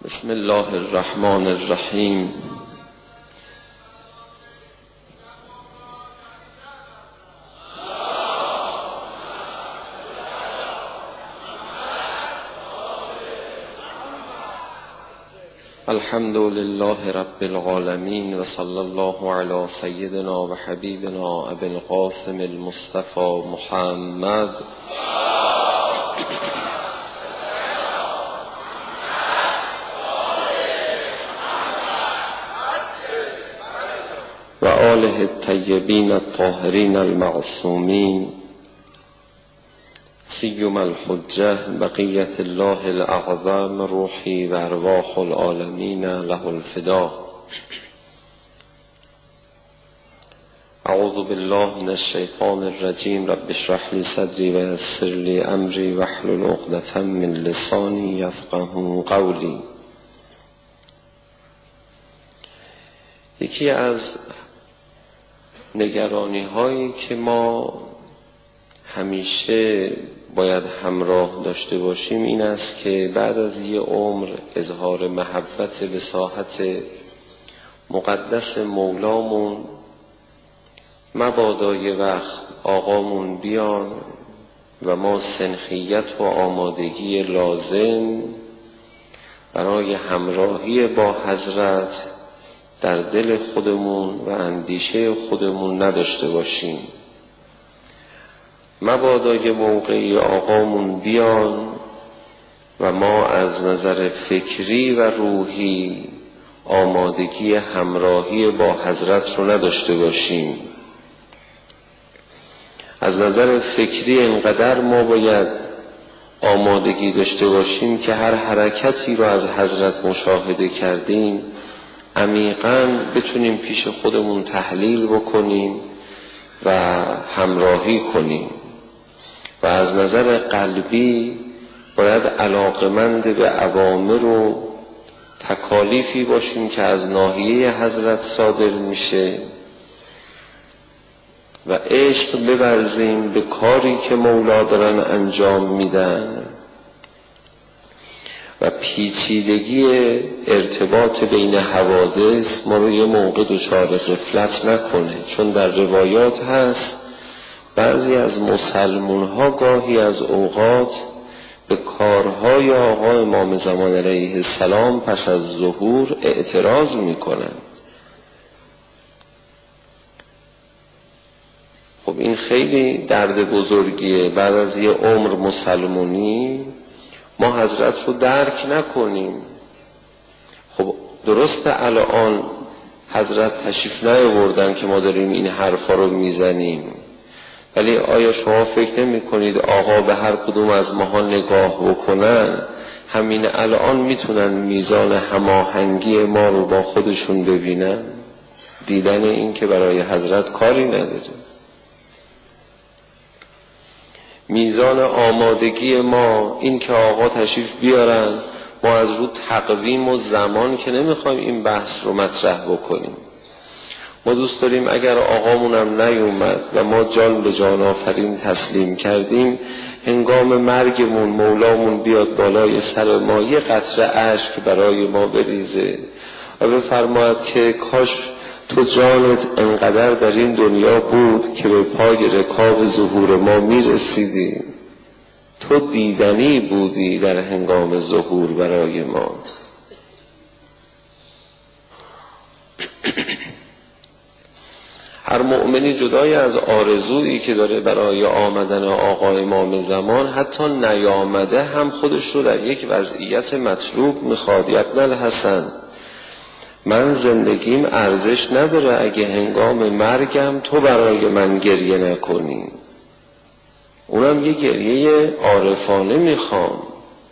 بسم الله الرحمن الرحیم. الحمد لله رب العالمین و صلی الله علی سیدنا و حبیبنا ابی القاسم المصطفى محمد و آله الطیبین الطاهرین المعصومین سیما الحجة بقیة الله الاعظم روحی و ارواح العالمین له الفدا. اعوذ بالله من الشیطان الرجیم. رب اشرح لی صدری و یسر لی امری واحلل عقدة من لسانی یفقهوا قولی. یکی از نگرانی هایی که ما همیشه باید همراه داشته باشیم این است که بعد از یه عمر اظهار محبت به ساحت مقدس مولامون مبادا یه وقت آقامون بیان و ما سنخیت و آمادگی لازم برای همراهی با حضرت در دل خودمون و اندیشه خودمون نداشته باشیم. مبادا یه موقعی آقامون بیان و ما از نظر فکری و روحی آمادگی همراهی با حضرت رو نداشته باشیم. از نظر فکری انقدر ما باید آمادگی داشته باشیم که هر حرکتی رو از حضرت مشاهده کردیم عمیقاً بتونیم پیش خودمون تحلیل بکنیم و همراهی کنیم و از نظر قلبی باید علاقمند به اوامر و تکالیفی باشیم که از ناحیه حضرت صادر میشه و عشق بورزیم به کاری که مولا دارن انجام میدن و پیچیدگی ارتباط بین حوادث ما رو یه موقع دچار غفلت نکنه. چون در روایات هست بعضی از مسلمون ها گاهی از اوقات به کارهای آقا امام زمان علیه السلام پس از ظهور اعتراض میکنن. خب این خیلی درد بزرگیه. بعد از یه عمر مسلمونی ما حضرت رو درک نکنیم. خب درسته الان حضرت تشریف نیاوردن که ما داریم این حرفا رو میزنیم، ولی آیا شما فکر نمی کنید آقا به هر کدوم از ماها نگاه بکنن همین الان میتونن میزان هماهنگی ما رو با خودشون ببینن؟ دیدن این که برای حضرت کاری نداره. میزان آمادگی ما این که آقا تشریف بیارن، ما از رو تقویم و زمان که نمیخوایم این بحث رو مطرح بکنیم. ما دوست داریم اگر آقامونم نیومد و ما جان به جان آفرین تسلیم کردیم هنگام مرگمون مولامون بیاد بالای سر ما یه قطره اشک برای ما بریزه و بفرماید که کاش تو جانت انقدر در این دنیا بود که به پای رکاب ظهور ما میرسیدی. تو دیدنی بودی در هنگام ظهور برای ما. هر مؤمنی جدای از آرزویی که داره برای آمدن آقا امام زمان حتی نیامده هم خودش رو در یک وضعیت مطلوب میخواد. ابن الحسن، من زندگیم ارزش نداره اگه هنگام مرگم تو برای من گریه نکنی. اونم یه گریه عارفانه میخوام.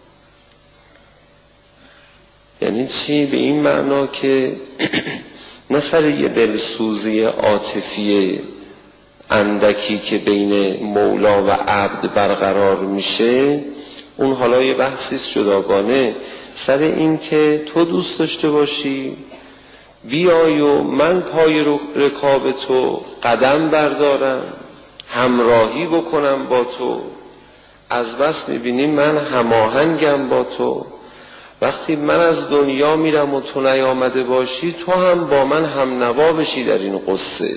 یعنی چی؟ به این معنا که نه سر یه دلسوزی عاطفی اندکی که بین مولا و عبد برقرار میشه، اون حالا یه بحثیست جداگانه، سر این که تو دوست داشته باشی بیای و من پای رکاب تو قدم بردارم، همراهی بکنم با تو. از بس میبینیم من هماهنگم با تو وقتی من از دنیا میرم و تو نیامده باشی، تو هم با من هم نوا بشی در این قصه.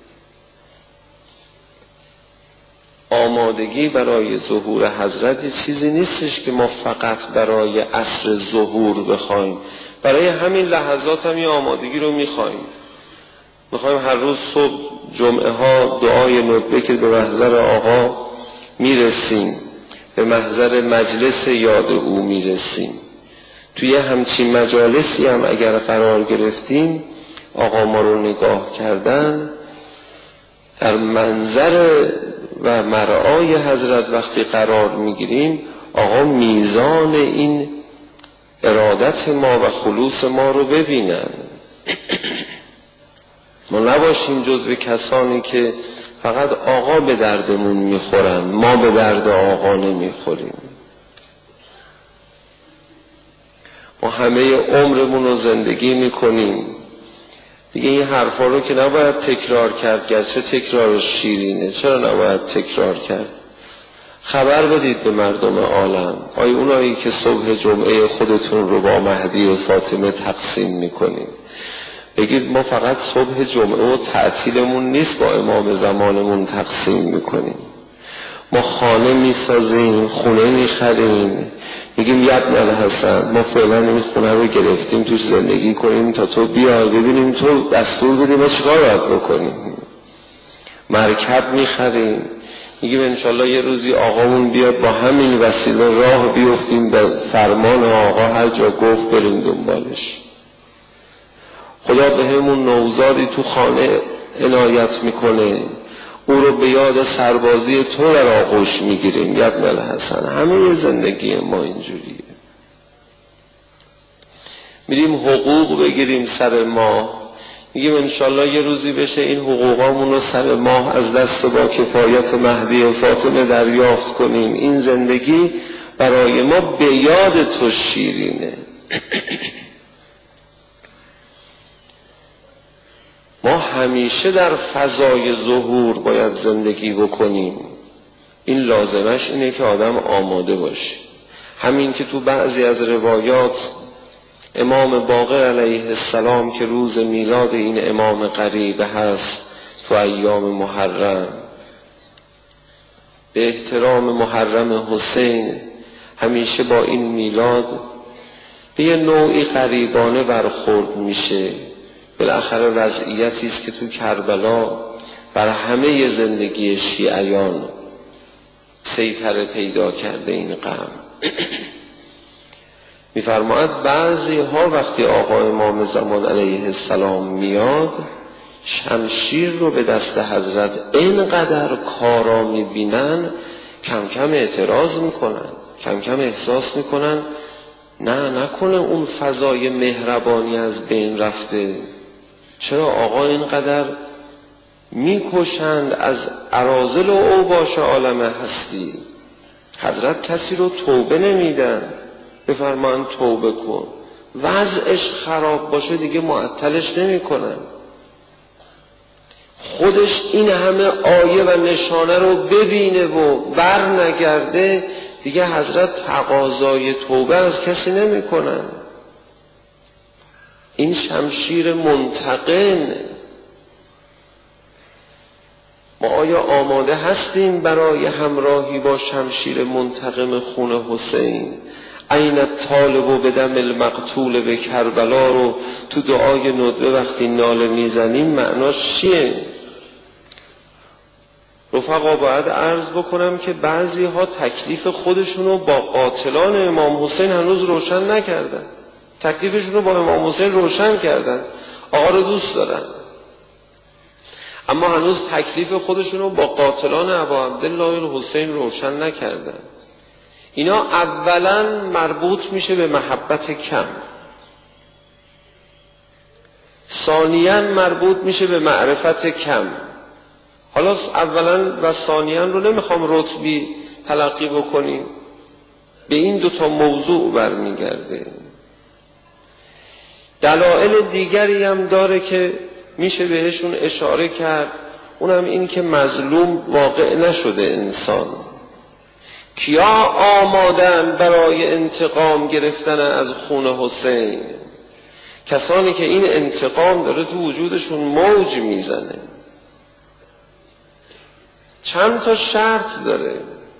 آمادگی برای ظهور حضرت چیزی نیستش که ما فقط برای عصر ظهور بخوایم، برای همین لحظات هم یه آمادگی رو میخوایم هر روز صبح جمعه ها دعای ندبه که به محضر آقا میرسیم، به محضر مجلس یاد او میرسیم. توی همچین مجالسی هم اگر قرار گرفتیم، آقا ما رو نگاه کردن، در منظر و مرعای حضرت وقتی قرار میگیریم، آقا میزان این ارادت ما و خلوص ما رو ببینن. ما نباشیم جزو کسانی که فقط آقا به دردمون میخورن، ما به درد آقا نمیخوریم. ما همه عمرمون رو زندگی میکنیم دیگه، این حرفا رو که نباید تکرار کرد، گرچه تکرارش شیرینه، چرا نباید تکرار کرد؟ خبر بدید به مردم عالم، آیا اونایی که صبح جمعه خودتون رو با مهدی و فاطمه تقسیم میکنید، بگید ما فقط صبح جمعه و تعطیلمون نیست با امام زمانمون تقسیم میکنیم. ما خانه میسازیم، خونه میخریم، میگیم ابن الحسن ما فعلا این خونه رو گرفتیم توش زندگی کنیم تا تو بیای ببینیم تو دستور بدیم ما چیکار باید بکنیم. مرکب میخریم، میگیم انشالله یه روزی آقامون بیاد با همین وسیله راه بیفتیم به فرمان آقا، هر جا گفت بریم دنبالش. خدا به همون نوزادی تو خانه عنایت میکنه، او رو به یاد سربازی تو در آغوش میگیریم یا ابن الحسن. همه زندگی ما اینجوریه. میریم حقوق بگیریم سر ماه، میگیم انشالله یه روزی بشه این حقوقامون رو سر ماه از دست با کفایت مهدی و فاطمه دریافت کنیم. این زندگی برای ما به یاد تو شیرینه. ما همیشه در فضای ظهور باید زندگی بکنیم. این لازمش اینه که آدم آماده باشه. همین که تو بعضی از روایات امام باقر علیه السلام که روز میلاد این امام قریب هست تو ایام محرم، به احترام محرم حسین همیشه با این میلاد به یه نوعی قریبانه برخورد میشه. بالاخره وضعیتی است که تو کربلا بر همه زندگی شیعیان سیطره پیدا کرده این غم. میفرماید بعضی ها وقتی آقا امام زمان علیه السلام میاد، شمشیر رو به دست حضرت اینقدر کارا میبینن، کم کم اعتراض میکنن، کم کم احساس میکنن نکنه اون فضای مهربانی از بین رفته. چرا آقا اینقدر میکشند از اراذل و اوباش عالم هستی؟ حضرت کسی رو توبه نمیدن، بفرمان توبه کن. وضعش خراب باشه دیگه معطلش نمی کنن. خودش این همه آیه و نشانه رو ببینه و بر نگرده، دیگه حضرت تقاضای توبه از کسی نمی کنن. این شمشیر منتقم. ما آیا آماده هستیم برای همراهی با شمشیر منتقم خون حسین؟ عین طالب و بدم المقتول به کربلا رو تو دعای ندبه وقتی ناله میزنیم معناش چیه؟ رفقا باید عرض بکنم که بعضی ها تکلیف خودشونو با قاتلان امام حسین هنوز روشن نکردن. تکلیفشونو با امام حسین روشن کردن، آقا رو دوست دارن، اما هنوز تکلیف خودشونو با قاتلان ابا عبدالله الحسین روشن نکردن. اینا اولا مربوط میشه به محبت کم، ثانیاً مربوط میشه به معرفت کم. حالا اولا و ثانیاً رو نمیخوام رتبی تلقی بکنیم، به این دوتا موضوع برمیگرده. دلایل دیگری هم داره که میشه بهشون اشاره کرد، اونم این که مظلوم واقع نشده انسان، کیا آمادن برای انتقام گرفتن از خون حسین؟ کسانی که این انتقام داره تو وجودشون موج میزنه. چند تا شرط داره.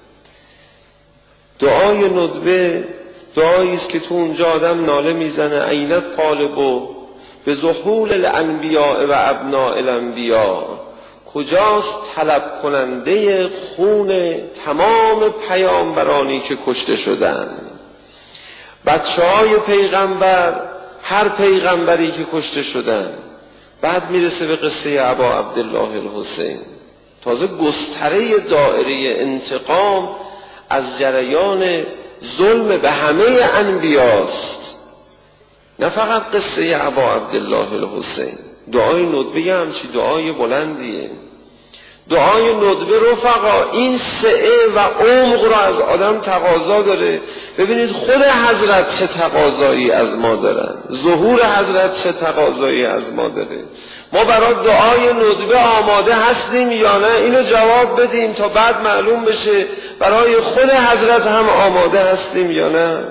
دعای ندبه دعایی است که تو اونجا آدم ناله میزنه عینت طالبو به ظهول الانبیاء و ابناء الانبیاء، کجاست طلب کننده خون تمام پیامبرانی که کشته شدن، بچه های پیغمبر، هر پیغمبری که کشته شدن. بعد میرسه به قصه ابا عبدالله الحسین. تازه گستره دائره انتقام از جریان ظلم به همه انبیاست، نه فقط قصه ابا عبدالله الحسین. دعای ندبه همچی دعای بلندیه. دعای ندبه رفقا این سعه و عمق رو از آدم تقاضا داره. ببینید خود حضرت چه تقاضایی از ما دارن، ظهور حضرت چه تقاضایی از ما داره. ما برای دعای ندبه آماده هستیم یا نه؟ اینو جواب بدیم تا بعد معلوم بشه برای خود حضرت هم آماده هستیم یا نه.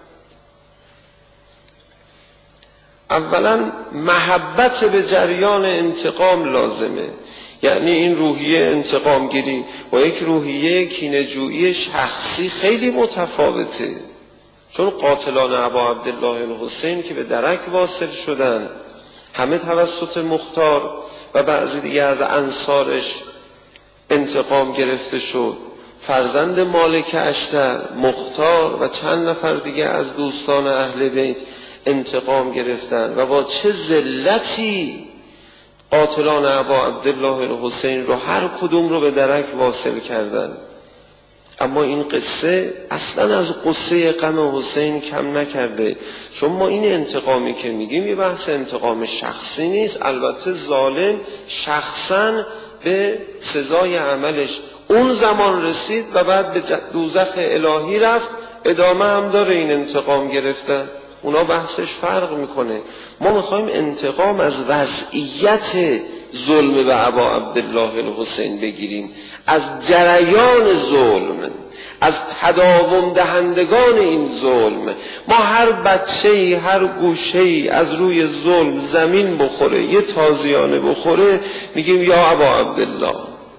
اولا محبت به جریان انتقام لازمه. یعنی این روحیه انتقام گیری با یک روحیه کینه‌جویی شخصی خیلی متفاوته. چون قاتلان ابا عبدالله الحسین که به درک واصل شدن، همه توسط مختار و بعضی دیگه از انصارش انتقام گرفته شد. فرزند مالک اشتر، مختار و چند نفر دیگه از دوستان اهل بیت انتقام گرفتن و با چه ذلتی قاتلان ابا عبدالله الحسین رو هر کدوم رو به درک واصل کردن. اما این قصه اصلا از قصه غم حسین کم نکرده. چون ما این انتقامی که میگیم یه بحث انتقام شخصی نیست. البته ظالم شخصا به سزای عملش اون زمان رسید و بعد به دوزخ الهی رفت. ادامه هم داره این انتقام گرفتن، اونا بحثش فرق میکنه. ما میخوایم انتقام از وضعیت ظلم به ابا عبدالله الحسین بگیریم، از جریان ظلم، از تداوم دهندگان این ظلم. ما هر بچه‌ای، هر گوشه‌ای از روی ظلم زمین بخوره، یه تازیانه بخوره، میگیم یا ابا عبدالله.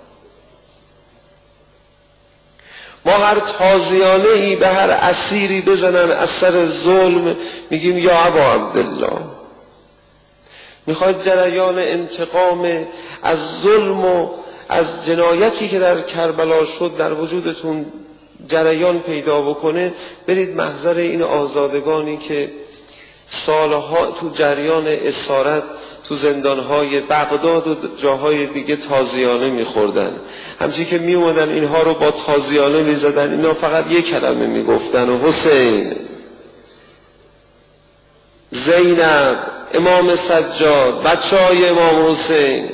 ما هر تازیانه‌ای به هر اسیری بزنن از سر ظلم، میگیم یا ابا عبدالله. میخواید جریان انتقام از ظلم و از جنایتی که در کربلا شد در وجودتون جریان پیدا بکنه، برید محضر این آزادگانی که سالها تو جریان اسارت تو زندانهای بغداد و جاهای دیگه تازیانه میخوردن. همچنین که میومدن اینها رو با تازیانه میزدن، اینا فقط یک کلمه میگفتن و حسین، زینب، امام سجاد، بچه های امام حسین،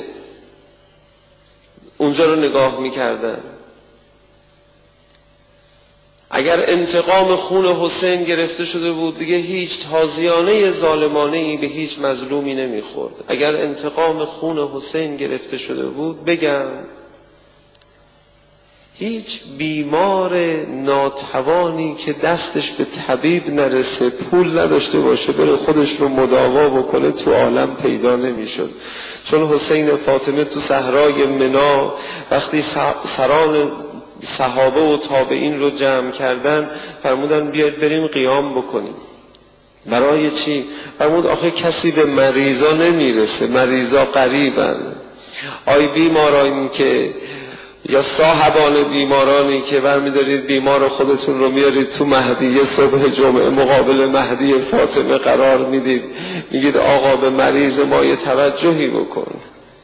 اونجا رو نگاه میکردن. اگر انتقام خون حسین گرفته شده بود دیگه هیچ تازیانه ظالمانه‌ای به هیچ مظلومی نمیخورد. اگر انتقام خون حسین گرفته شده بود، بگم هیچ بیمار ناتوانی که دستش به طبیب نرسه، پول نداشته باشه بره خودش رو مداوا بکنه، تو عالم پیدا نمیشد. چون حسین فاطمه تو صحرای منا وقتی سران صحابه و تابعین رو جمع کردن، فرمودن بیاید بریم قیام بکنیم. برای چی؟ فرمود آخه کسی به مریضا نمیرسه، مریضا قریبن. آی بیمارانی که یا صاحبان بیمارانی که برمیدارید بیمار خودتون رو میارید تو مهدیه صبح جمعه مقابل مهدی فاطمه قرار میدید، میگید آقا به مریض ما یه توجهی بکن.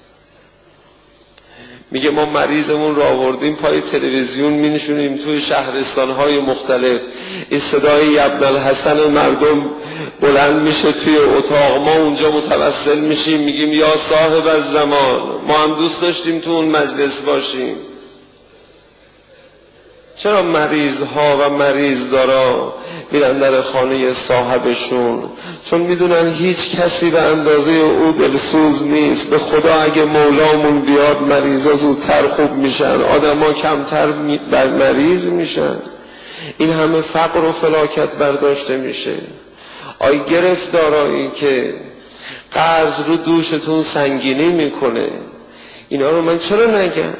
میگه ما مریضمون رو آوردیم پای تلویزیون مینشونیم توی شهرستانهای مختلف، این صدای ابن الحسن مردم بلند میشه توی اتاق، ما اونجا متوسل میشیم میگیم یا صاحب الزمان، ما هم دوست داشتیم تو اون مجلس باشیم. چرا مریضها و مریضدارا میرن در خانه صاحبشون؟ چون میدونن هیچ کسی به اندازه او دلسوز نیست. به خدا اگه مولامون بیاد مریضا زودتر خوب میشن، آدما کمتر مریض میشن. این همه فقر و فلاکت برداشته میشه؟ آی گرفتارایی که قرض رو دوشتون سنگینی میکنه، اینا رو من چرا نگم؟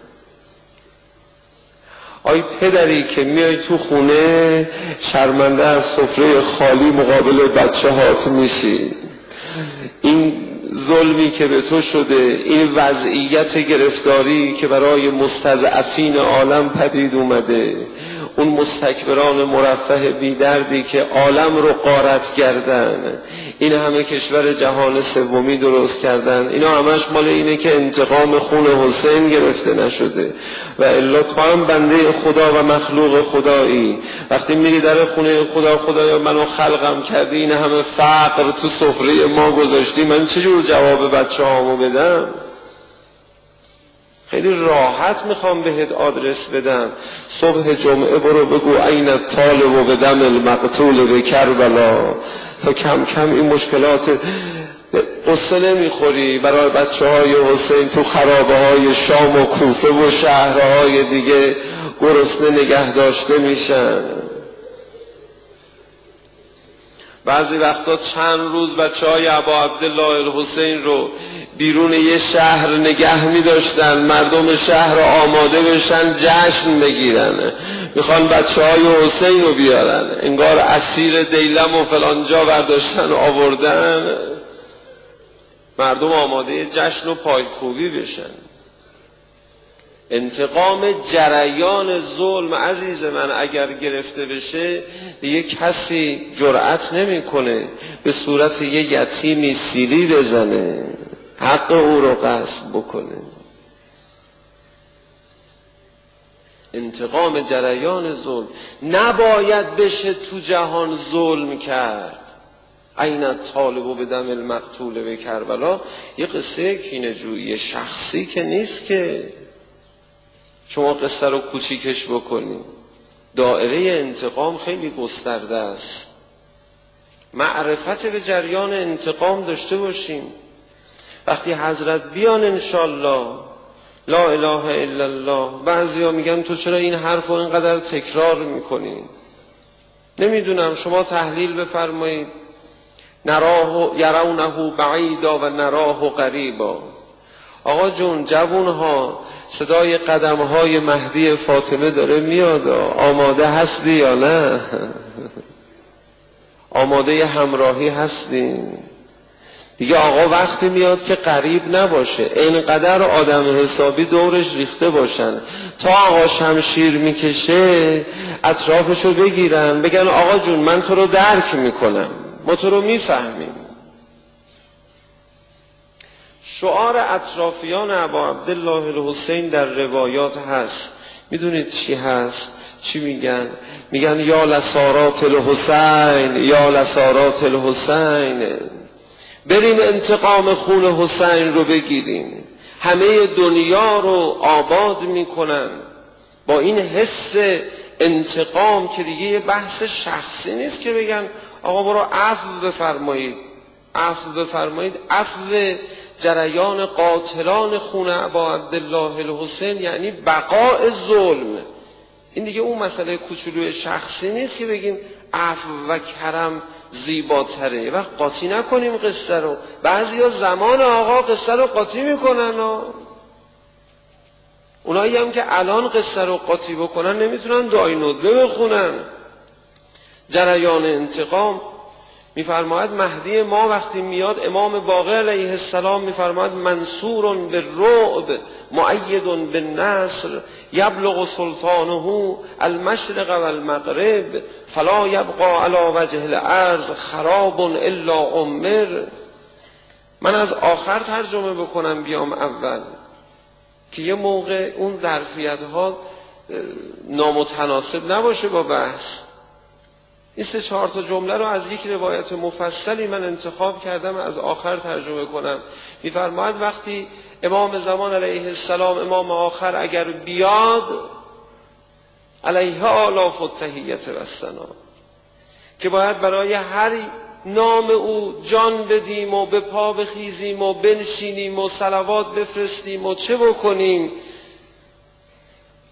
آی پدری که میای تو خونه شرمنده از سفره خالی مقابل بچه هات میشی، این ظلمی که به تو شده، این وضعیت گرفتاری که برای مستضعفین عالم پدید اومده، اون مستکبران مرفه بیدردی که عالم رو غارت کردن، این همه کشور جهان سومی درست کردن، اینا همش مال اینه که انتقام خون حسین گرفته نشده. و الا تو هم بنده خدا و مخلوق خدایی، وقتی میری در خونه خدا، خدایا منو خلقم کردی، این همه فقر تو سفره ما گذاشتی، من چجور جواب بچه هامو بدم؟ خیلی راحت میخوام بهت آدرس بدم. صبح جمعه برو بگو این الطالب و بدم المقتول به کربلا، تا کم کم این مشکلات قصه نمیخوری برای بچه های حسین تو خرابه های شام و کوفه و شهرهای دیگه گرسنه نگه داشته میشن. بعضی وقتا چند روز بچه های ابا عبدالله الحسین رو بیرون یه شهر نگه می داشتن، مردم شهر آماده بشن جشن بگیرن، میخوان بچه های حسین رو بیارن، انگار اسیر دیلم و فلانجا برداشتن آوردن، مردم آماده جشن و پایکوبی بشن. انتقام جریان ظلم عزیز من اگر گرفته بشه دیگه کسی جرأت نمیکنه به صورت یه یتیمی سیلی بزنه، حق او رو غصب بکنه. انتقام جریان ظلم نباید بشه تو جهان ظلم کرد. این الطالب و بدم المقتول به کربلا یه قصه کینه‌جویی شخصی که نیست که شما قصه رو کوچیکش بکنید. دائره انتقام خیلی گسترده است. معرفت به جریان انتقام داشته باشیم. وقتی حضرت بیان انشالله لا اله الا الله، بعضیا میگن تو چرا این حرف رو اینقدر تکرار میکنی؟ نمیدونم، شما تحلیل بفرمایید. نراه یرونه بعیدا و نراه قریبا. آقا جون، جوونها صدای قدمهای مهدی فاطمه داره میاد، آماده هستی یا نه؟ آماده همراهی هستیم دیگه؟ آقا وقتی میاد که قریب نباشه، اینقدر آدم حسابی دورش ریخته باشن تا آقا شمشیر میکشه اطرافشو بگیرن بگن آقا جون من تو رو درک میکنم، ما تو رو میفهمیم. شعار اطرافیان ابا عبدالله الحسین در روایات هست، میدونید چی هست؟ چی میگن؟ میگن یا لسارات الحسین، یا لسارات الحسین، بریم انتقام خون حسین رو بگیریم. همه دنیا رو آباد میکنن با این حس انتقام که دیگه یه بحث شخصی نیست که بگن آقا برو عفو بفرمایید، عفو بفرمایید. عفو جریان قاتلان خون ابا عبدالله الحسین یعنی بقاء ظلم. این دیگه اون مسئله کوچولوی شخصی نیست که بگیم عفو و کرم زیباتره. وقت قاطی نکنیم قصه رو. بعضیا زمان آقا قصه رو قاطی میکنن، اونایی هم که الان قصه رو قاطی بکنن نمیتونن دعای ندبه بخونن. جریان انتقام میفرماید مهدی ما وقتی میاد، امام باقر علیه السلام میفرماید منصور بالرعب مؤید بالنصر یبلغ سلطانه المشرق والمغرب فلا یبقى علی وجه الارض خراب الا عمر. من از آخر ترجمه بکنم بیام اول که یه موقع اون ظرفیت ها نامتناسب نباشه با بحث. این 3-4 تا جمله رو از یک روایت مفصلی من انتخاب کردم از آخر ترجمه کنم. میفرماید وقتی امام زمان علیه السلام، امام آخر اگر بیاد، علیه آلاف التحیت و الثنا، که باید برای هر نام او جان بدیم و به پا بخیزیم و بنشینیم و صلوات بفرستیم و چه بکنیم.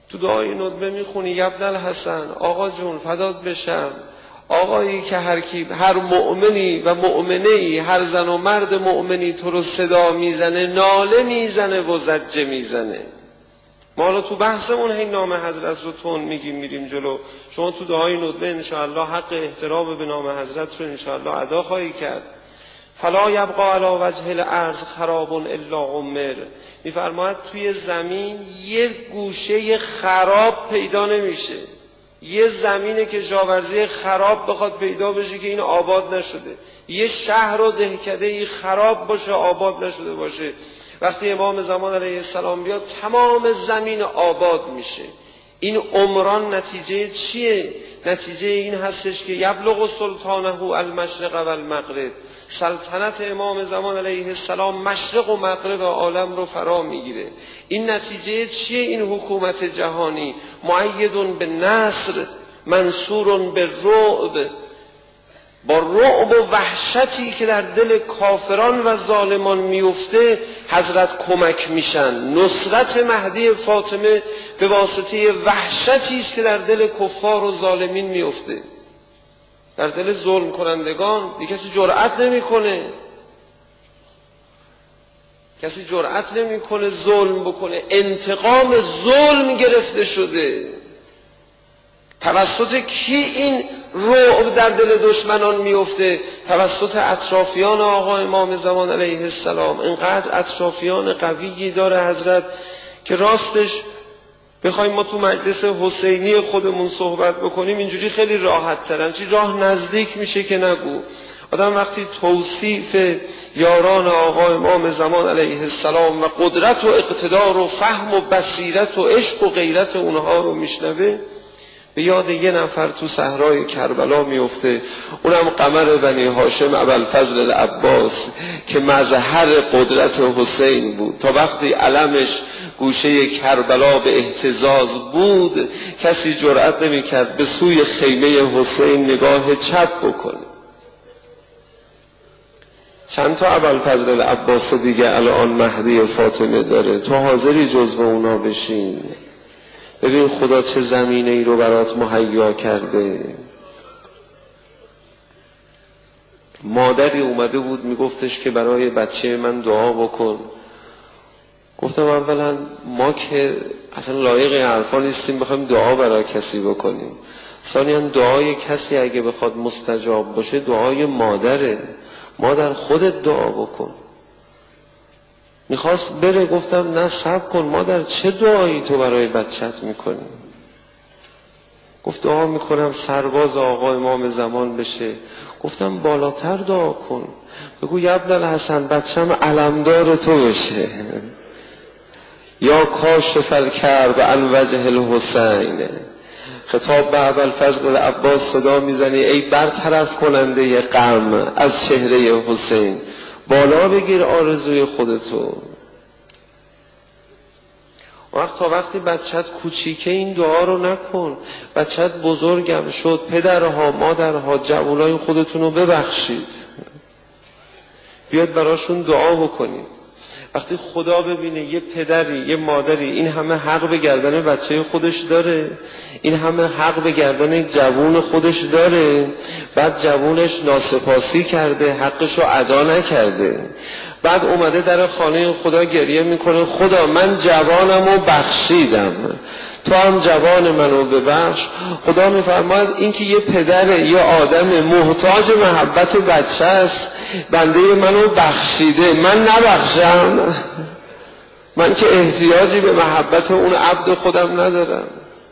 تو دعای ندبه میخونی یبن الحسن، آقا جون فدات بشم، آقایی که هر مؤمنی و مؤمنه‌ای، هر زن و مرد مؤمنی تو رو صدا میزنه، ناله میزنه و زجه میزنه. ما حالا تو بحثمون هی نام حضرت رو تون میگیم میریم جلو. شما تو دعای ندبه انشاءالله حق احترام به نام حضرت رو انشاءالله ادا خواهی کرد. فلا یبقى علی وجه الارض خراب الا عمر. میفرماید توی زمین یه گوشه خراب پیدا نمیشه، یه زمینه که جاورزی خراب بخواد پیدا بشه که این آباد نشده، یه شهر و دهکده‌ای خراب باشه آباد نشده باشه. وقتی امام زمان علیه السلام بیاد تمام زمین آباد میشه. این عمران نتیجه چیه؟ نتیجه این هستش که یبلغ سلطانه المشرق و المغرب، سلطنت امام زمان علیه السلام مشرق و مغرب عالم رو فرا میگیره. این نتیجه چیه؟ این حکومت جهانی مؤید به نصر منصور به رعب، با رعب و وحشتی که در دل کافران و ظالمان میفته حضرت کمک میشن. نصرت مهدی فاطمه به واسطه وحشتی است که در دل کفار و ظالمین میفته. در دل ظلم کنندگان دیگه کسی جرأت نمیکنه، کسی جرأت نمیکنه ظلم بکنه. انتقام ظلم گرفته شده. توسط کی این رعب در دل دشمنان میفته؟ توسط اطرافیان آقا امام زمان علیه السلام. اینقدر اطرافیان قویی داره حضرت که راستش بخوایم ما تو مجلس حسینی خودمون صحبت بکنیم اینجوری خیلی راحت ترن، چی راه نزدیک میشه که نگو. آدم وقتی توصیف یاران آقا امام زمان علیه السلام و قدرت و اقتدار و فهم و بصیرت و عشق و غیرت اونها رو میشنوه، به یاد یه نفر تو صحرای کربلا میفته، اونم قمر بنی هاشم ابوالفضل العباس که مظهر قدرت حسین بود. تا وقتی علمش گوشه کربلا به اهتزاز بود کسی جرأت نمی‌کرد به سوی خیمه حسین نگاه چپ بکنه. چند تا ابوالفضل العباس دیگه الان مهدی فاطمه داره، تو حاضری جزو اونا بشین؟ ببین خدا چه زمینه ای رو برات مهیا کرده. مادری اومده بود میگفتش که برای بچه من دعا بکن. گفتم اولا ما که اصلا لایق این حرفا نیستیم بخوایم دعا برای کسی بکنیم. ثانیاً دعای کسی اگه بخواد مستجاب باشه دعای مادره. مادر خودت دعا بکن. میخواست بره، گفتم نه صبر کن مادر، چه دعایی تو برای بچت میکنی؟ گفت دعا میکنم سرباز آقا امام زمان بشه. گفتم بالاتر دعا کن، بگو یبن الحسن بچم علمدار تو بشه. یا کاشف الکرب عن وجه الحسین. خطاب به ابوالفضل العباس صدا میزنی ای برطرف کننده غم از چهره حسین، بالا بگیر آرزوی خودتو. وقتی بچت کوچیکه این دعا رو نکن. بچت بزرگم شد، پدرها مادرها جوانای خودتون رو ببخشید، بیاد براشون دعا بکنید. وقتی خدا ببینه یه پدری یه مادری این همه حق به گردن بچه خودش داره، این همه حق به گردن جوون خودش داره، بعد جوونش ناسپاسی کرده، حقش رو ادا نکرده، بعد اومده در خانه خدا گریه میکنه خدا من جوانم رو بخشیدم، تو هم جوان منو ببخش. خدا میفرماید این که یه پدر یه آدم محتاج محبت بچه است، بنده منو بخشیده، من نبخشم؟ من که احتیاجی به محبت اون عبد خودم ندارم.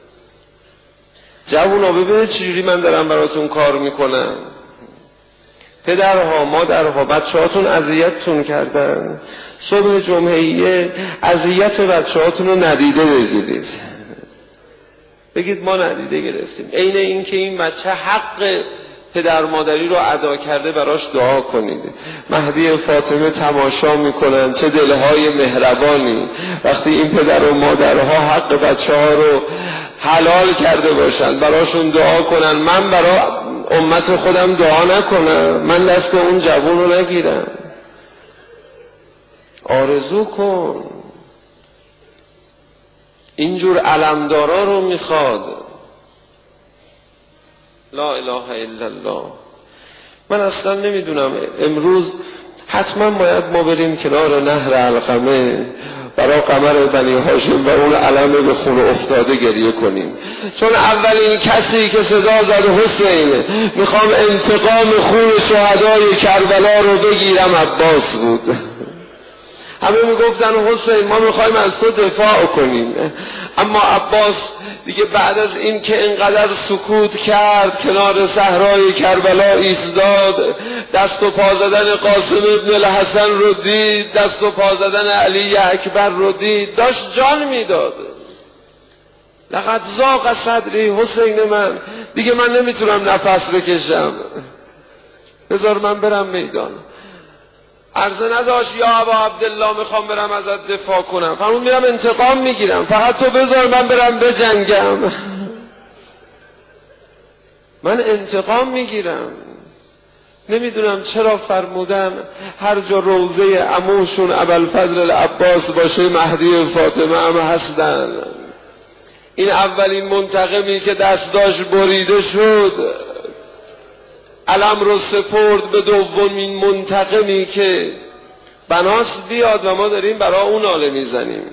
جوونا ببینید چجوری من دارم براتون کار میکنم. پدرها مادرها بچه‌هاتون اذیتتون کردن، صبح جمعه اذیت بچه‌هاتون رو ندیده بگیرید، بگید ما ندیده گرفتیم. عین این که این بچه حق پدر مادری رو ادا کرده براش دعا کنید. مهدی فاطمه تماشا میکنن چه دلهای مهربانی وقتی این پدر و مادرها حق بچه ها رو حلال کرده باشن براشون دعا کنن. من برای امت خودم دعا نکنم؟ من دست اون جوون رو نگیرم؟ آرزو کن. اینجور علمدارا رو میخواد. لا اله الا الله. من اصلا نمیدونم امروز حتما باید ما بریم کنار نهر علقمه برای قمر بنی هاشم و اون علم به خون افتاده گریه کنیم، چون اولین کسی که صدا زد حسین میخوام انتقام خون شهدای کربلا رو بگیرم عباس بود. همه میگفتن حسین ما میخوایم از تو دفاع کنیم، اما عباس دیگه بعد از این که انقدر سکوت کرد کنار صحرای کربلا ایستاد، دست و پا زدن قاسم ابن الحسن رو دید، دست و پا زدن علی اکبر رو دید، داشت جان میداد. لقد ضاق صدری، حسین من دیگه من نمیتونم نفس بکشم، بذار من برم میدان. عرضه نداشت یا ابا عبدالله میخوام برم ازت دفاع کنم، فرمود میرم انتقام میگیرم، فقط تو بذار من برم بجنگم. من انتقام میگیرم. نمیدونم چرا فرمودن هر جا روضه عموشون ابوالفضل العباس باشه مهدی فاطمه هم هستن. این اولین منتقمی که دستاش بریده شد علم رو سپرد به دومین منتقمی که بناس بیاد و ما داریم برای اون ناله میزنیم.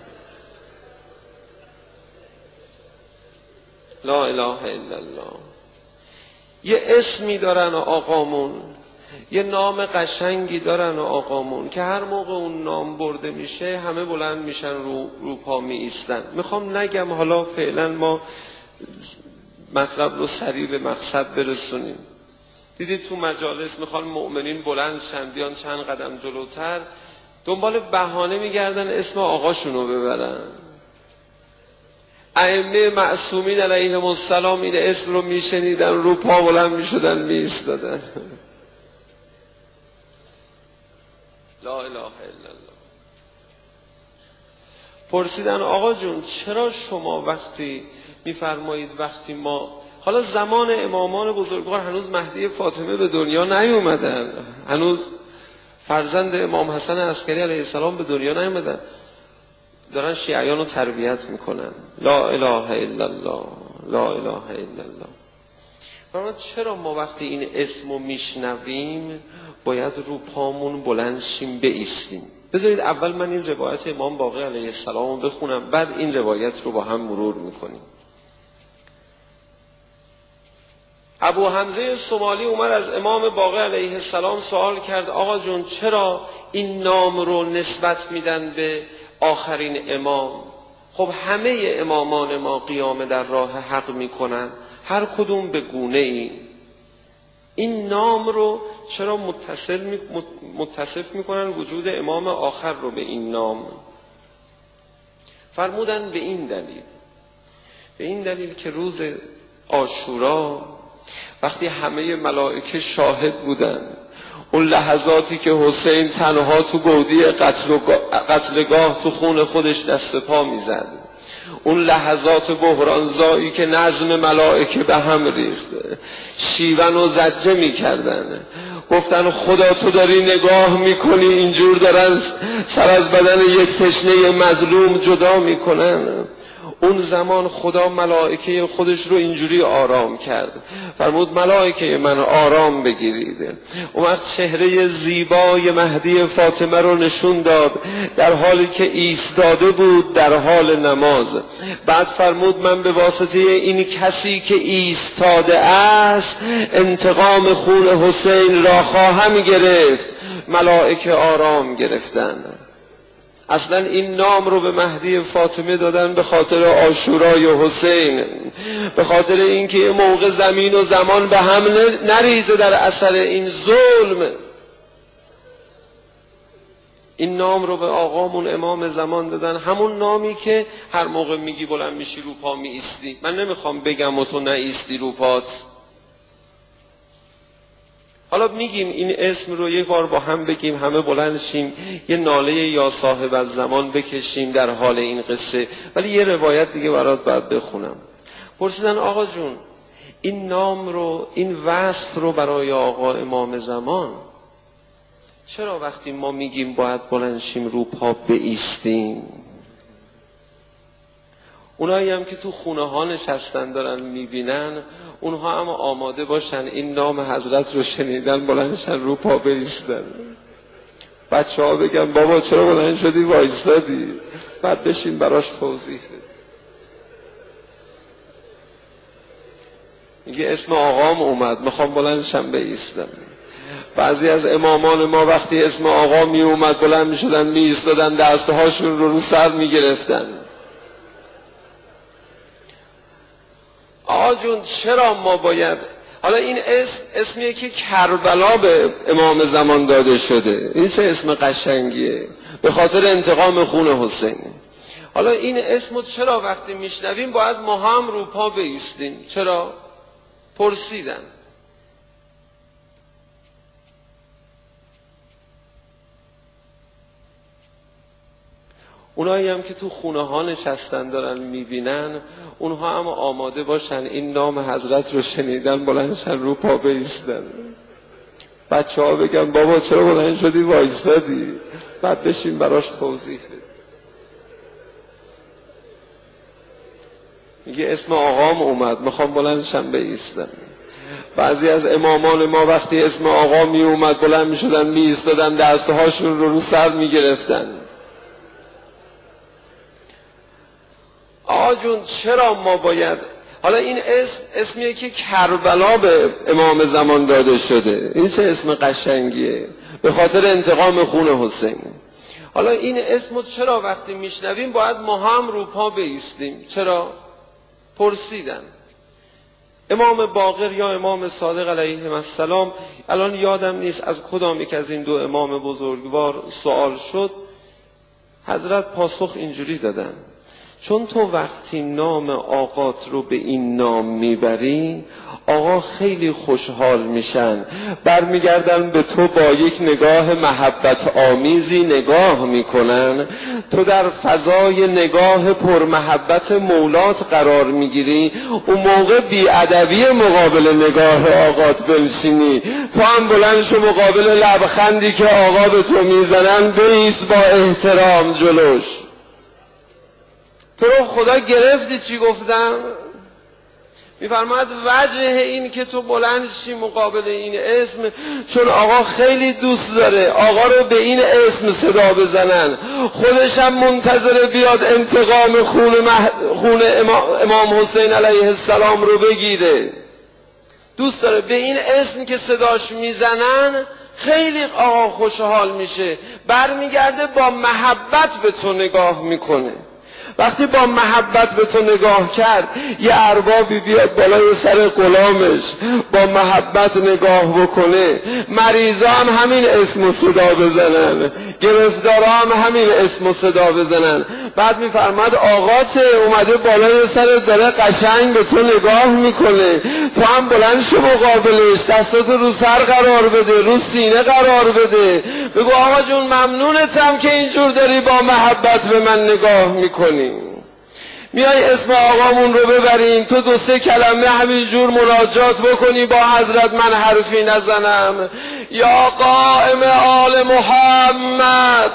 لا اله الا الله. یه اسمی دارن آقامون، یه نام قشنگی دارن آقامون که هر موقع اون نام برده میشه همه بلند میشن رو پا می ایستن. میخوام نگم، حالا فعلا ما مطلب رو سریع به مقصد برسونیم. دیدید تو مجالس میخوان مؤمنین بلند شن بیان چند قدم جلوتر، دنبال بهانه میگردن اسم آقاشونو ببرن. ائمه معصومین علیهم السلام این اسم رو میشنیدن رو پا بلند میشدن میایستادن. لا اله الا الله. پرسیدن آقا جون چرا شما وقتی میفرمایید وقتی ما، حالا زمان امامان بزرگوار هنوز مهدی فاطمه به دنیا نیومدن، هنوز فرزند امام حسن عسکری علیه السلام به دنیا نیومدن، دارن شیعیان رو تربیت میکنن. لا اله الا الله، لا اله الا الله. فرمان چرا ما وقتی این اسمو میشنویم باید رو پامون بلند شیم بایستیم؟ بذارید اول من این روایت امام باقر علیه السلام رو بخونم، بعد این روایت رو با هم مرور میکنیم. ابو حمزه صومالی اومد از امام باقر علیه السلام سوال کرد آقا جون چرا این نام رو نسبت میدن به آخرین امام؟ خب همه امامان ما قیام در راه حق میکنن، هر کدوم به گونه این نام رو چرا متصف میکنن وجود امام آخر رو به این نام؟ فرمودن به این دلیل که روز عاشورا وقتی همه ملائکه شاهد بودن، اون لحظاتی که حسین تنها تو گودی قتلگاه تو خون خودش دست پا میزد، اون لحظات بحرانزایی که نظم ملائکه به هم ریخت، شیون و زجه میکردن، گفتن خدا تو داری نگاه میکنی اینجور دارن سر از بدن یک تشنه مظلوم جدا میکنن. اون زمان خدا ملائکه خودش رو اینجوری آرام کرد، فرمود ملائکه من آرام بگیرید. اومد چهره زیبای مهدی فاطمه رو نشون داد در حالی که ایستاده بود در حال نماز. بعد فرمود من به واسطه این کسی که ایستاده است انتقام خون حسین را خواهم گرفت. ملائکه آرام گرفتن. اصلا این نام رو به مهدی فاطمه دادن به خاطر عاشورای حسین، به خاطر اینکه یه موقع زمین و زمان به هم نریزه در اثر این ظلم. این نام رو به آقامون امام زمان دادن، همون نامی که هر موقع میگی بلند میشی رو پا می ایستی. من نمیخوام بگم و تو نایستی رو پات. حالا میگیم این اسم رو یک بار با هم بگیم، همه بلند شیم یه ناله یا صاحب از زمان بکشیم در حال این قصه. ولی یه روایت دیگه برات باید بخونم. پرسیدن آقا جون این نام رو، این وصف رو برای آقا امام زمان چرا وقتی ما میگیم باید بلند شیم رو پا بایستیم؟ اونایی هم که تو خونه ها نشستن دارن میبینن، اونها هم آماده باشن این نام حضرت رو شنیدن بلندشن رو پا بایستن. بچه ها بگن بابا چرا بلند شدی وایستادی؟ بعد بشین براش توضیح بده. میگه اسم آقام اومد میخوام بلندشم بایستم. بعضی از امامان ما وقتی اسم آقا می اومد بلند می شدن می ایستادن، دستهاشون رو سر می گرفتن. آقا جون چرا ما باید، حالا این اسمیه که کربلا به امام زمان داده شده، این چه اسم قشنگیه، به خاطر انتقام خون حسین. حالا این اسمو چرا وقتی میشنویم باید ما هم رو پا بایستیم؟ چرا؟ پرسیدن. اونایی هم که تو خونه ها نشستن دارن میبینن، اونها هم آماده باشن این نام حضرت رو شنیدن بلندشن رو پا بایستن. بچه ها بگن بابا چرا بلند شدی وایستادی؟ بعد بشین براش توضیح بده. میگه اسم آقام اومد میخوام بلندشم بایستم. بعضی از امامان ما وقتی اسم آقا می اومد بلند می شدن می ایستادن، دستهاشون رو سر می گرفتن. آقا جون چرا ما باید، حالا این اسمیه که کربلا به امام زمان داده شده، این چه اسم قشنگیه، به خاطر انتقام خون حسین. حالا این اسمو چرا وقتی میشنویم باید ما هم رو پا بایستیم؟ چرا؟ پرسیدن. امام باقر یا امام صادق علیه السلام، الان یادم نیست از کدام یک از این دو امام بزرگوار سوال شد، حضرت پاسخ اینجوری دادن: چون تو وقتی نام آقات رو به این نام میبری، آقا خیلی خوشحال میشن، برمیگردن به تو با یک نگاه محبت آمیزی نگاه میکنن، تو در فضای نگاه پرمحبت مولات قرار میگیری، اون موقع بیادبی مقابل نگاه آقات بنشینی، تو هم بلند شو مقابل لبخندی که آقا به تو میزنن بایست با احترام جلوش. تو رو خدا گرفتی چی گفتم؟ میفرماید وجه این که تو بلند شی مقابل این اسم، چون آقا خیلی دوست داره آقا رو به این اسم صدا بزنن، خودش هم منتظر بیاد انتقام خون امام حسین علیه السلام رو بگیره. دوست داره به این اسم که صداش میزنن خیلی آقا خوشحال میشه، برمیگرده با محبت به تو نگاه میکنه. وقتی با محبت به تو نگاه کرد، یه اربابی بیاد بالای سر غلامش با محبت نگاه بکنه، مریضا هم همین اسم و صدا بزنن، گرفتارا هم همین اسم و صدا بزنن، بعد میفرماد آقات اومده بالای سر داره قشنگ به تو نگاه میکنه، تو هم بلند شو مقابلش، دستاتو رو سر قرار بده، رو سینه قرار بده، بگو آقا جون ممنونتم که اینجور داری با محبت به من نگاه میکنی. میای اسم آقامون رو ببریم، تو دو سه کلمه همینجور مناجات بکنی با حضرت، من حرفی نزنم، یا قائم آل محمد،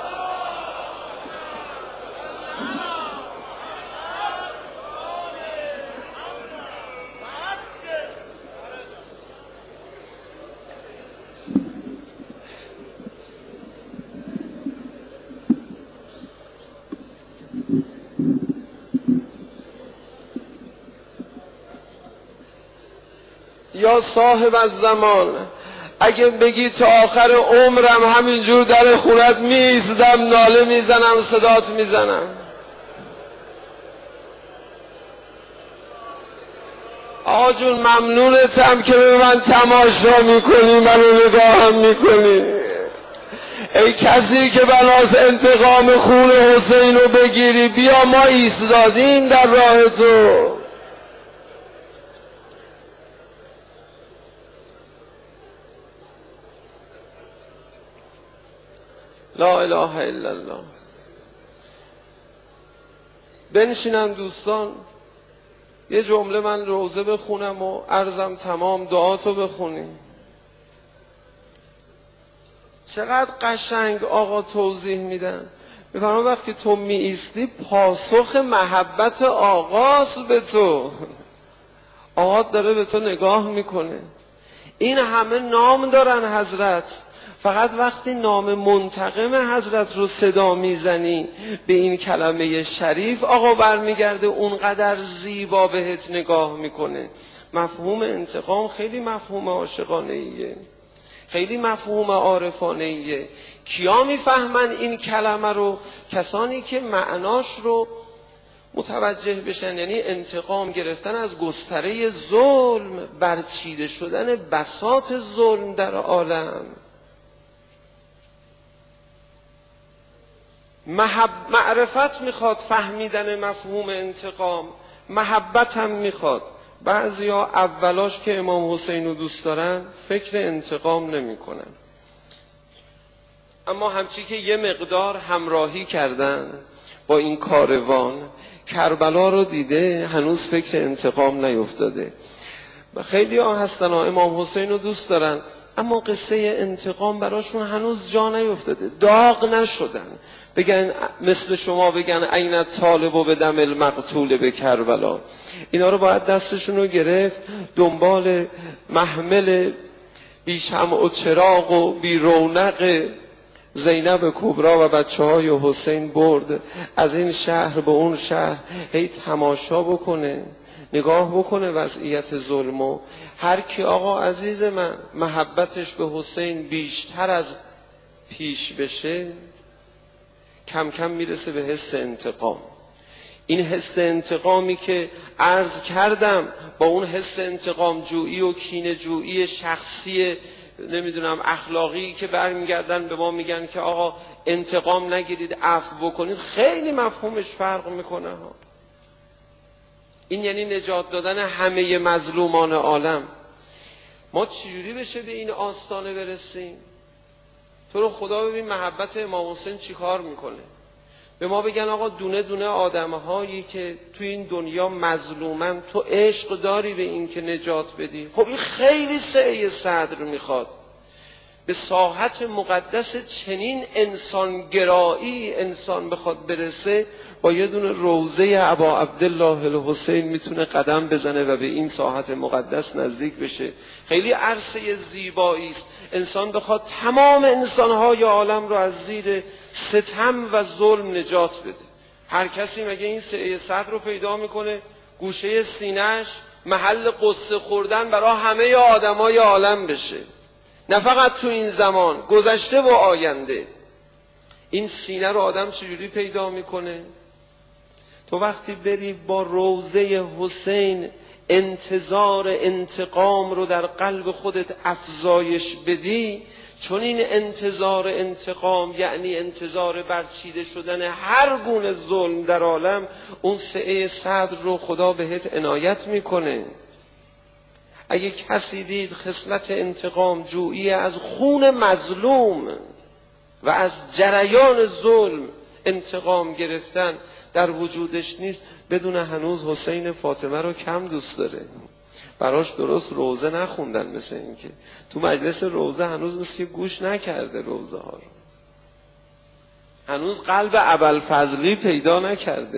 یا صاحب الزمان، اگه بگی تا آخر عمرم همینجور در خونت میزدم، ناله میزنم، صدات میزنم. آقا جون ممنونتم که به من تماشا میکنی، منو نگاهم میکنی. ای کسی که بناس انتقام خون حسین رو بگیری، بیا ما ایستادیم در راه تو. لا اله الا الله. بنشینم دوستان، یه جمله من روزه بخونم و عرضم تمام، دعاتو بخونیم. چقدر قشنگ آقا توضیح میدن. میفرمان وقتی تو می ایستی پاسخ محبت آقاست به تو. آقا داره به تو نگاه میکنه. این همه نام دارن حضرت، فقط وقتی نام منتقم حضرت رو صدا میزنی به این کلمه شریف، آقا برمیگرده اونقدر زیبا بهت نگاه میکنه. مفهوم انتقام خیلی مفهوم عاشقانه‌ایه، خیلی مفهوم عارفانه‌ایه. کیا میفهمن این کلمه رو؟ کسانی که معناش رو متوجه بشن، یعنی انتقام گرفتن از گستره ظلم، برچیده شدن بساط ظلم در عالم. معرفت میخواد فهمیدن مفهوم انتقام، محبت هم میخواد. بعضیا اولاش که امام حسین رو دوست دارن فکر انتقام نمی کنن، اما همچی که یه مقدار همراهی کردن با این کاروان، کربلا رو دیده هنوز فکر انتقام نیفتاده. و خیلی ها هستن امام حسین رو دوست دارن اما قصه انتقام براشون هنوز جا نیفتاده، داغ نشدن. بگن مثل شما بگن عین طالب و به دم المقتول به کربلا. اینا رو باید دستشون رو گرفت، دنبال محمل بی شمع و چراغ و بی رونق زینب کبرا و بچه های حسین برد، از این شهر به اون شهر هی تماشا بکنه، نگاه بکنه وضعیت ظلمو. هر کی آقا عزیز من محبتش به حسین بیشتر از پیش بشه، کم کم میرسه به حس انتقام. این حس انتقامی که عرض کردم با اون حس انتقام جویی و کینه جویی شخصی نمیدونم اخلاقی که برمیگردن به ما میگن که آقا انتقام نگیرید، عفو بکنید، خیلی مفهومش فرق میکنه ها. این یعنی نجات دادن همه مظلومان عالم. ما چجوری بشه به این آستانه برسیم؟ تو رو خدا ببین محبت امام حسین چی کار میکنه. به ما بگن آقا دونه دونه آدمهایی که تو این دنیا مظلومن تو عشق داری به این که نجات بدی. خب این خیلی سعی صدر میخواد. به ساحت مقدس چنین انسانگرایی انسان بخواد برسه، با یه دونه روضه ابا عبدالله الحسین میتونه قدم بزنه و به این ساحت مقدس نزدیک بشه. خیلی عرصه زیبایی است. انسان بخواد تمام انسانهای عالم رو از زیر ستم و ظلم نجات بده. هر کسی مگه این سعی صدر رو پیدا میکنه گوشه سینه‌اش محل قصه خوردن برای همه آدمای عالم بشه، نه فقط تو این زمان، گذشته و آینده. این سینه رو آدم چجوری پیدا میکنه؟ تو وقتی بری با روضه حسین انتظار انتقام رو در قلب خودت افزایش بدی، چون این انتظار انتقام یعنی انتظار برچیده شدن هر گونه ظلم در عالم، اون سعی صدر رو خدا بهت عنایت میکنه. اگه کسی دید خصلت انتقام جویی از خون مظلوم و از جریان ظلم انتقام گرفتن در وجودش نیست، بدون هنوز حسین فاطمه رو کم دوست داره. براش درست روزه نخوندن، مثل این که تو مجلس روزه هنوز مثل گوش نکرده روزه ها رو، هنوز قلب ابوالفضلی پیدا نکرده.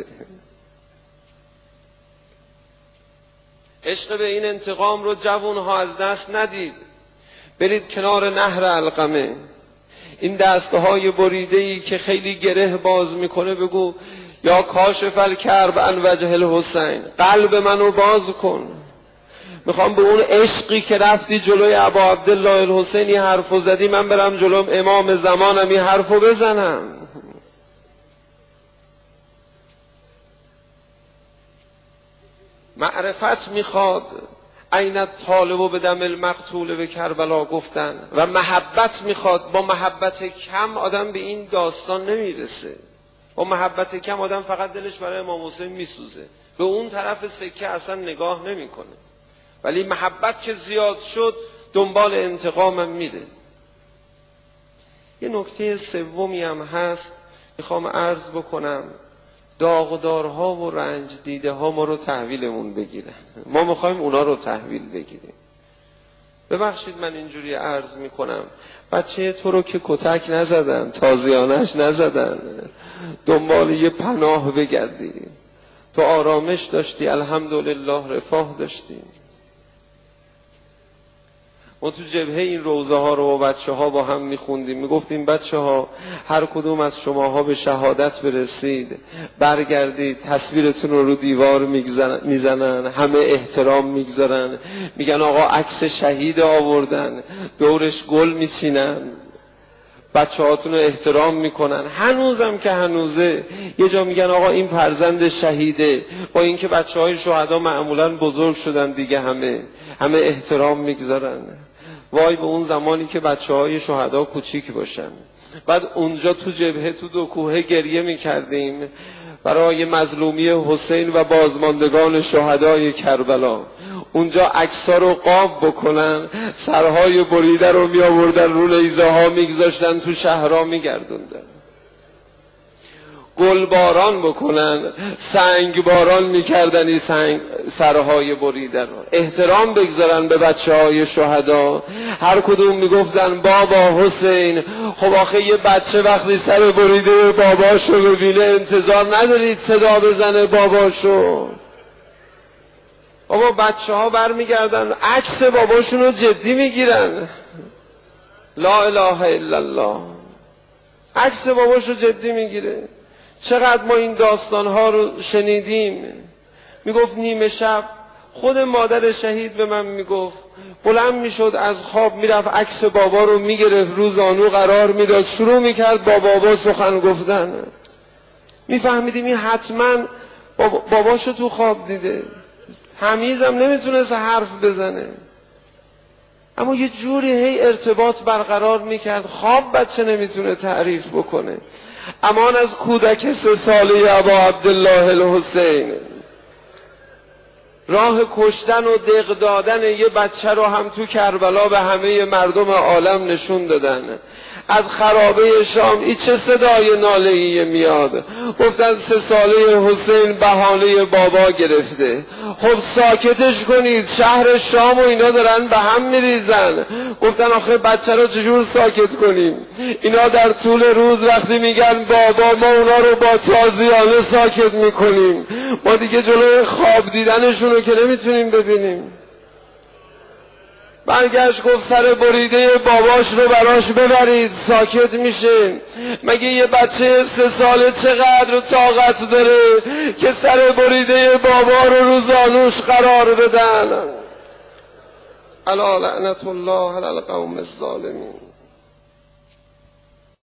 عشق به این انتقام رو جوانها از دست ندید. برید کنار نهر علقمه، این دستهای بریده‌ای که خیلی گره باز میکنه بگو یا کاشف الکرب عن وجه الحسین، قلب منو باز کن. میخوام به اون عشقی که رفتی جلوی ابا عبدالله الحسینی حرفو زدی، من برم جلوم امام زمانم این حرفو بزنم. معرفت میخواد. عین طالب و به دم المقتول به کربلا گفتن. و محبت میخواد. با محبت کم آدم به این داستان نمیرسه. با محبت کم آدم فقط دلش برای امام حسین میسوزه، به اون طرف سکه اصلا نگاه نمیکنه. ولی محبت که زیاد شد دنبال انتقامم میره. یه نکته سومی هم هست میخوام عرض بکنم. داغدارها و رنج دیده ها ما رو تحویلمون بگیرن، ما میخوایم اونا رو تحویل بگیریم. ببخشید من اینجوری عرض میکنم، بچه تو رو که کتک نزدن، تازیانش نزدن، دنبال یه پناه بگردی، تو آرامش داشتی، الحمدلله رفاه داشتی. ما تو جبهه این روزه ها رو با بچه ها با هم میخوندیم، میگفتیم بچه ها هر کدوم از شماها به شهادت برسید برگردید، تصویرتون رو دیوار میزنن، همه احترام میگذارن، میگن آقا عکس شهید آوردن، دورش گل میچینن، بچه هاتون رو احترام میکنن. هنوزم که هنوزه یه جا میگن آقا این فرزند شهیده، با اینکه بچه های شهدا معمولا بزرگ شدن دیگه، همه احترام میگذارن. وای به اون زمانی که بچه های شهدا کوچیک باشن. بعد اونجا تو جبهه تو دو کوهه گریه میکردیم برای مظلومی حسین و بازماندگان شهدای کربلا. اونجا عکس‌ها رو قاب بکنن، سرهای بریده رو می آوردن رو نیزه ها میگذاشتن، تو شهرها میگردوندن. گل باران بکنن، سنگ باران میکردن این سرهای بریده رو. احترام بگذارن به بچه های شهدا. هر کدوم میگفتن بابا حسین. خب آخه یه بچه وقتی سر بریده باباشو ببینه انتظار ندارید صدا بزنه باباشو. بابا بچه ها برمیگردن عکس باباشون رو جدی میگیرن. لا اله الا الله. عکس باباشو جدی میگیره. چقدر ما این داستان ها رو شنیدیم. میگفت نیمه شب خود مادر شهید به من میگفت بلند میشد از خواب میرفت عکس بابا رو میگرفت رو زانو قرار میداد، شروع میکرد با بابا سخن گفتن. میفهمیدیم این حتما باباشو تو خواب دیده. حمیزم نمیتونست حرف بزنه، اما یه جوری هی ارتباط برقرار میکرد. خواب بچه نمیتونه تعریف بکنه. امان از کودک 3 ساله ابا عبدالله الحسین. راه کشتن و دق دادن یه بچه رو هم تو کربلا به همه مردم عالم نشون دادن. از خرابه شام این چه صدای ناله‌ای میاد؟ گفتن 3 ساله حسین بهانه بابا گرفته. خب ساکتش کنید، شهر شام و اینا دارن به هم میریزن. گفتن آخه بچه رو چجور ساکت کنیم؟ اینا در طول روز وقتی میگن بابا ما اونا رو با تازیانه ساکت میکنیم، ما دیگه جلوی خواب دیدنشون رو که نمیتونیم ببینیم. برگشت گفت سر بریده باباش رو براش ببرید، ساکت میشه. مگه یه بچه 3 ساله چقدر طاقت داره که سر بریده بابا رو زانوش قرار بدن؟ الا لعنت الله علی القوم الظالمین.